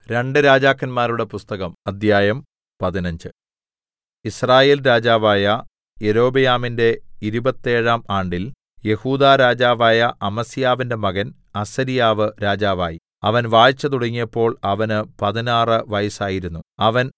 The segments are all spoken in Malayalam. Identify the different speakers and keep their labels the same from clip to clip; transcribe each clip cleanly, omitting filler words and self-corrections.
Speaker 1: രണ്ട് രാജാക്കന്മാരുടെ പുസ്തകം അദ്ധ്യായം 15 യിസ്രായേൽ രാജാവായ യൊരോബെയാമിന്റെ 27 ആണ്ടിൽ യെഹൂദാ രാജാവായ അമസ്യാവിന്റെ മകൻ അസര്യാവ് രാജാവായി. അവൻ വാഴ്ച തുടങ്ങിയപ്പോൾ അവന് 16 വയസ്സായിരുന്നു. അവൻ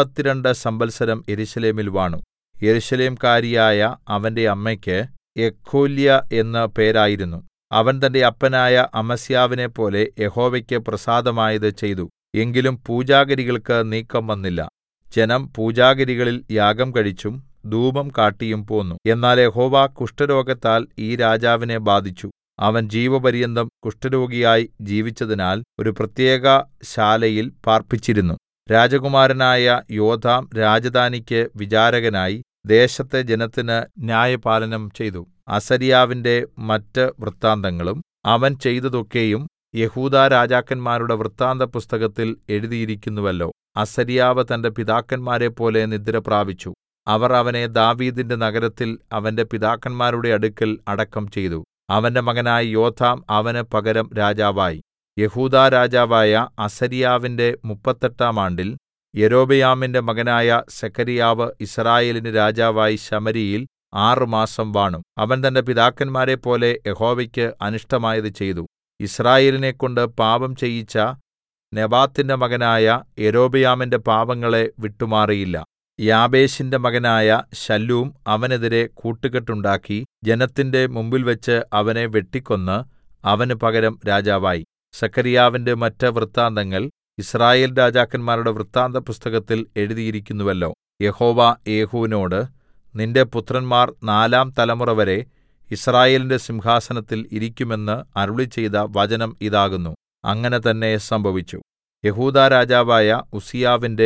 Speaker 1: 52 സംവത്സരം യെരൂശലേമിൽ വാണു. യെരൂശലേംകാരിയായ അവന്റെ അമ്മയ്ക്ക് യെഖൊല്യാ എന്ന് പേരായിരുന്നു. അവൻ തന്റെ അപ്പനായ അമസ്യാവിനെപ്പോലെ യഹോവയ്ക്ക് പ്രസാദമായത് ചെയ്തു. എങ്കിലും പൂജാഗിരികൾക്ക് നീക്കം വന്നില്ല. ജനം പൂജാഗിരികളിൽ യാഗം കഴിച്ചും ധൂപം കാട്ടിയും പോന്നു. എന്നാൽ യഹോവ കുഷ്ഠരോഗത്താൽ ഈ രാജാവിനെ ബാധിച്ചു. അവൻ ജീവപര്യന്തം കുഷ്ഠരോഗിയായി ജീവിച്ചതിനാൽ ഒരു പ്രത്യേകശാലയിൽ പാർപ്പിച്ചിരുന്നു. രാജകുമാരനായ യോഥാം രാജധാനിക്ക് വിചാരകനായി ദേശത്തെ ജനത്തിന് ന്യായപാലനം ചെയ്തു. അസര്യാവിന്റെ മറ്റ് വൃത്താന്തങ്ങളും അവൻ ചെയ്തതൊക്കെയും യെഹൂദാ രാജാക്കന്മാരുടെ വൃത്താന്തപുസ്തകത്തിൽ എഴുതിയിരിക്കുന്നുവല്ലോ. അസര്യാവ് തന്റെ പിതാക്കന്മാരെപ്പോലെ നിദ്രപ്രാപിച്ചു. അവർ അവനെ ദാവീദിന്റെ നഗരത്തിൽ അവന്റെ പിതാക്കന്മാരുടെ അടുക്കൽ അടക്കം ചെയ്തു. അവന്റെ മകനായ യോഥാം അവന് പകരം രാജാവായി. യെഹൂദാ രാജാവായ അസര്യാവിന്റെ 38 ആണ്ടിൽ യൊരോബെയാമിന്റെ മകനായ സെഖര്യാവ് യിസ്രായേലിന് രാജാവായി ശമര്യയിൽ 6 മാസം വാണു. അവൻ തന്റെ പിതാക്കന്മാരെപ്പോലെ യഹോവയ്ക്ക് അനിഷ്ടമായത് ചെയ്തു. യിസ്രായേലിനെക്കൊണ്ട് പാപം ചെയ്യിച്ച നെബാത്തിന്റെ മകനായ യൊരോബെയാമിന്റെ പാപങ്ങളെ വിട്ടുമാറിയില്ല. യാബേശിന്റെ മകനായ ശല്ലൂം അവനെതിരെ കൂട്ടുകെട്ടുണ്ടാക്കി ജനത്തിന്റെ മുമ്പിൽവെച്ച് അവനെ വെട്ടിക്കൊന്ന് അവന് പകരം രാജാവായി. സെഖര്യാവിന്റെ മറ്റ് വൃത്താന്തങ്ങൾ യിസ്രായേൽ രാജാക്കന്മാരുടെ വൃത്താന്തപുസ്തകത്തിൽ എഴുതിയിരിക്കുന്നുവല്ലോ. യഹോവ യേഹൂവിനോട്, നിന്റെ പുത്രന്മാർ 4 തലമുറവരെ യിസ്രായേലിന്റെ സിംഹാസനത്തിൽ ഇരിക്കുമെന്ന് അരുളിച്ചെയ്ത വചനം ഇതാകുന്നു. അങ്ങനെ തന്നെ സംഭവിച്ചു. യെഹൂദാ രാജാവായ ഉസ്സീയാവിന്റെ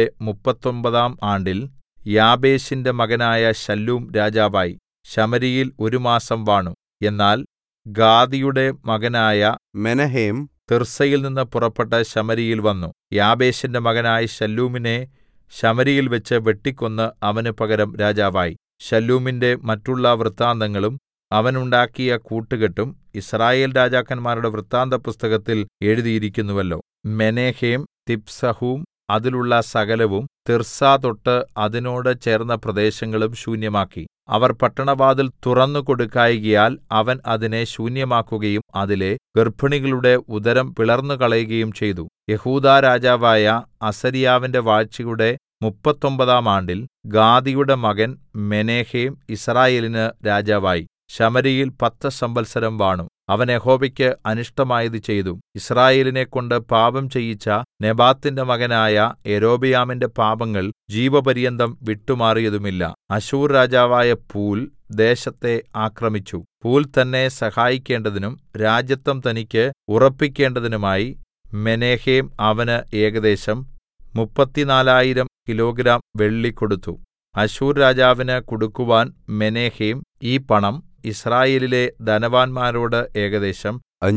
Speaker 1: 39 ആണ്ടിൽ യാബേശിന്റെ മകനായ ശല്ലൂം രാജാവായി. ശമര്യയിൽ 1 മാസം വാണു. എന്നാൽ ഗാദിയുടെ മകനായ മെനഹേം തിർസയിൽ നിന്ന് പുറപ്പെട്ട് ശമര്യയിൽ വന്നു. യാബേശിന്റെ മകനായ ശല്ലൂമിനെ ശമര്യയിൽ വെച്ച് വെട്ടിക്കൊന്ന് അവന് പകരം രാജാവായി. ശല്ലൂമിന്റെ മറ്റുള്ള വൃത്താന്തങ്ങളും അവനുണ്ടാക്കിയ കൂട്ടുകെട്ടും യിസ്രായേൽ രാജാക്കന്മാരുടെ വൃത്താന്തപുസ്തകത്തിൽ എഴുതിയിരിക്കുന്നുവല്ലോ. മെനഹേം തിപ്സഹും അതിലുള്ള സകലവും തിർസ തൊട്ട് അതിനോട് ചേർന്ന പ്രദേശങ്ങളും ശൂന്യമാക്കി. അവർ പട്ടണവാതിൽ തുറന്നുകൊടുക്കായ്കയാൽ അവൻ അതിനെ ശൂന്യമാക്കുകയും അതിലെ ഗർഭിണികളുടെ ഉദരം പിളർന്നുകളയുകയും ചെയ്തു. യെഹൂദാ രാജാവായ അസര്യാവിന്റെ വാഴ്ചയുടെ 39 ആണ്ടിൽ ഗാദിയുടെ മകൻ മെനഹേം യിസ്രായേലിന് രാജാവായി. ശമര്യയിൽ 10 സംവത്സരം വാണു. അവൻ യഹോവയ്ക്ക് അനിഷ്ടമായത് ചെയ്തു. യിസ്രായേലിനെക്കൊണ്ട് പാപം ചെയ്യിച്ച നെബാത്തിന്റെ മകനായ യൊരോബെയാമിന്റെ പാപങ്ങൾ ജീവപര്യന്തം വിട്ടുമാറിയതുമില്ല. അശ്ശൂർ രാജാവായ പൂൽ ദേശത്തെ ആക്രമിച്ചു. പൂൽ തന്നെ സഹായിക്കേണ്ടതിനും രാജത്വം തനിക്ക് ഉറപ്പിക്കേണ്ടതിനുമായി മെനഹേം അവന് ഏകദേശം 34,000 കിലോഗ്രാം വെള്ളി കൊടുത്തു. അശ്ശൂർ രാജാവിന് കൊടുക്കുവാൻ മെനഹേം ഈ പണം യിസ്രായേലിലെ ധനവാന്മാരോട് ഏകദേശം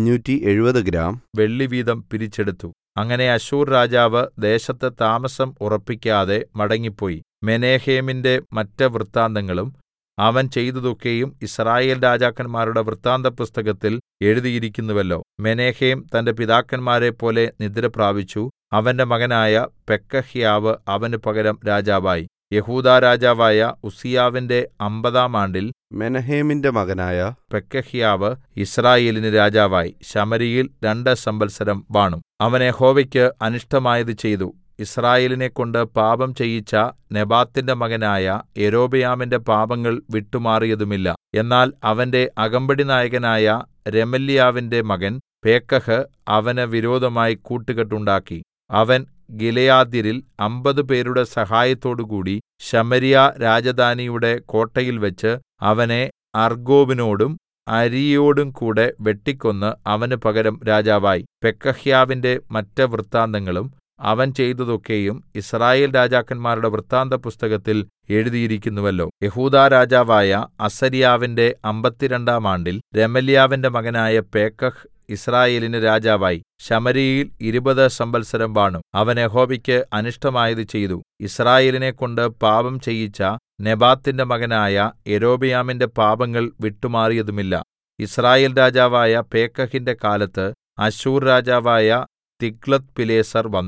Speaker 2: 570 ഗ്രാം
Speaker 1: വെള്ളി വീതം പിരിച്ചെടുത്തു. അങ്ങനെ അശ്ശൂർ രാജാവ് ദേശത്ത് താമസം ഉറപ്പിക്കാതെ മടങ്ങിപ്പോയി. മെനഹേമിന്റെ മറ്റ് വൃത്താന്തങ്ങളും അവൻ ചെയ്തതൊക്കെയും യിസ്രായേൽ രാജാക്കന്മാരുടെ വൃത്താന്തപുസ്തകത്തിൽ എഴുതിയിരിക്കുന്നുവല്ലോ. മെനഹേം തന്റെ പിതാക്കന്മാരെപ്പോലെ നിദ്രപ്രാപിച്ചു. അവന്റെ മകനായ പെക്കഹ്യാവ് അവന് പകരം രാജാവായി. യെഹൂദാ രാജാവായ ഉസ്സീയാവിന്റെ 50 ആണ്ടിൽ
Speaker 2: മെനഹേമിന്റെ മകനായ
Speaker 1: പെക്കഹ്യാവ് യിസ്രായേലിന് രാജാവായി. ശമര്യയിൽ 2 സംവത്സരം വാണു. അവൻ യഹോവയ്ക്ക് അനിഷ്ടമായത് ചെയ്തു. യിസ്രായേലിനെക്കൊണ്ട് പാപം ചെയ്യിച്ച നെബാത്തിന്റെ മകനായ യൊരോബെയാമിന്റെ പാപങ്ങൾ വിട്ടുമാറിയതുമില്ല. എന്നാൽ അവന്റെ അകമ്പടി നായകനായ രെമല്യാവിന്റെ മകൻ പേക്കഹ് അവന് വിരോധമായി കൂട്ടുകെട്ടുണ്ടാക്കി. അവൻ ഗിലെയാദ്യരിൽ 50 പേരുടെ സഹായത്തോടുകൂടി ശമര്യ രാജധാനിയുടെ കോട്ടയിൽവെച്ച് അവനെ അർഗോബിനോടും അരീയോടും കൂടെ വെട്ടിക്കൊന്ന് അവന് പകരം രാജാവായി. പെക്കഹ്യാവിന്റെ മറ്റ് വൃത്താന്തങ്ങളും അവൻ ചെയ്തതൊക്കെയും യിസ്രായേൽ രാജാക്കന്മാരുടെ വൃത്താന്തപുസ്തകത്തിൽ എഴുതിയിരിക്കുന്നുവല്ലോ. യെഹൂദാ രാജാവായ അസര്യാവിന്റെ 52 ആണ്ടിൽ രെമല്യാവിന്റെ മകനായ പേക്കഹ് യിസ്രായേലിന് രാജാവായി. ശമര്യയിൽ 20 സംവത്സരം വാണു. അവൻ യഹോവയ്ക്ക് അനിഷ്ടമായത് ചെയ്തു. യിസ്രായേലിനെക്കൊണ്ട് പാപം ചെയ്യിച്ച നെബാത്തിന്റെ മകനായ യൊരോബെയാമിന്റെ പാപങ്ങൾ വിട്ടുമാറിയതുമില്ല. യിസ്രായേൽ രാജാവായ പേക്കഹിന്റെ കാലത്ത് അശ്ശൂർ രാജാവായ തിഗ്ലത്ത്പിലേസർ വന്ന്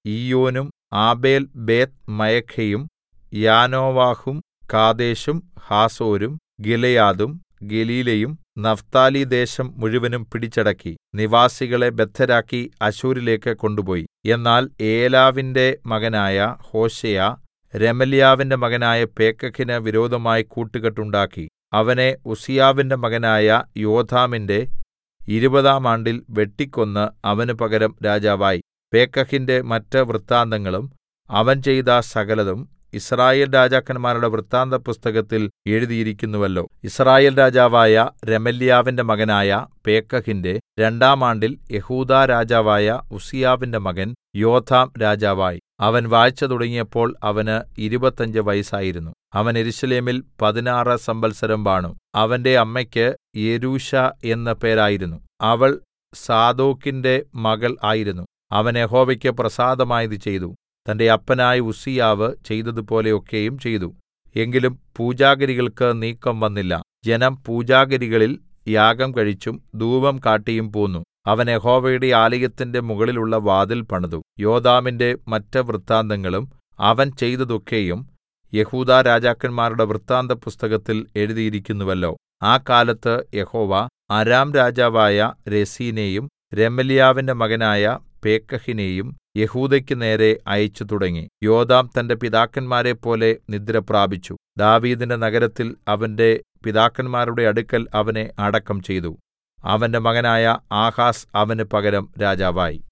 Speaker 1: ഈയോനും ആബേൽ ബേത്ത് മയഖയും യാനോവാഹും കാദേശും ഹാസോരും ഗിലെയാദും ഗലീലയും നഫ്താലിദേശം മുഴുവനും പിടിച്ചടക്കി നിവാസികളെ ബദ്ധരാക്കി അശ്ശൂരിലേക്ക് കൊണ്ടുപോയി. എന്നാൽ ഏലാവിന്റെ മകനായ ഹോശേയ രെമല്യാവിന്റെ മകനായ പേക്കഹിന് വിരോധമായി കൂട്ടുകെട്ടുണ്ടാക്കി. അവനെ ഉസ്സീയാവിന്റെ മകനായ യോഥാമിന്റെ 20-ാം ആണ്ടിൽ വെട്ടിക്കൊന്ന് അവന് പകരം രാജാവായി. പേക്കഹിന്റെ മറ്റ് വൃത്താന്തങ്ങളും അവൻ ചെയ്ത സകലതും യിസ്രായേൽ രാജാക്കന്മാരുടെ വൃത്താന്തപുസ്തകത്തിൽ എഴുതിയിരിക്കുന്നുവല്ലോ. യിസ്രായേൽ രാജാവായ രെമല്യാവിന്റെ മകനായ പേക്കഹിന്റെ 2-ാം ആണ്ടിൽ യെഹൂദാ രാജാവായ ഉസ്സീയാവിന്റെ മകൻ യോഥാം രാജാവായി. അവൻ വാഴ്ച തുടങ്ങിയപ്പോൾ അവന് 25 വയസ്സായിരുന്നു. അവൻ യെരൂശലേമിൽ 16 സംവത്സരം വാണു. അവന്റെ അമ്മയ്ക്ക് യെരൂശാ എന്ന് പേരായിരുന്നു. അവൾ സാദോക്കിന്റെ മകൾ ആയിരുന്നു. അവൻ യഹോവയ്ക്ക് പ്രസാദമായത് ചെയ്തു. തന്റെ അപ്പനായ ഉസ്സീയാവ് ചെയ്തതുപോലെ ഒക്കെയും ചെയ്തു. എങ്കിലും പൂജാഗിരികൾക്ക് നീക്കം വന്നില്ല. ജനം പൂജാഗിരികളിൽ യാഗം കഴിച്ചും ധൂപം കാട്ടിയും പോന്നു. അവൻ യഹോവയുടെ ആലയത്തിന്റെ മുകളിലുള്ള വാതിൽ പണിതു. യോഥാമിന്റെ മറ്റ് വൃത്താന്തങ്ങളും അവൻ ചെയ്തതൊക്കെയും യെഹൂദാ രാജാക്കന്മാരുടെ വൃത്താന്തപുസ്തകത്തിൽ എഴുതിയിരിക്കുന്നുവല്ലോ. ആ കാലത്ത് യഹോവ അരാം രാജാവായ രെസീനെയും രെമല്യാവിന്റെ മകനായ പേക്കഹിനെയും യെഹൂദയ്ക്ക് നേരെ അയച്ചു തുടങ്ങി. യോഥാം തന്റെ പിതാക്കന്മാരെപ്പോലെ നിദ്രപ്രാപിച്ചു. ദാവീദിന്റെ നഗരത്തിൽ അവന്റെ പിതാക്കന്മാരുടെ അടുക്കൽ അവനെ അടക്കം ചെയ്തു. അവന്റെ മകനായ ആഹാസ് അവന് പകരം രാജാവായി.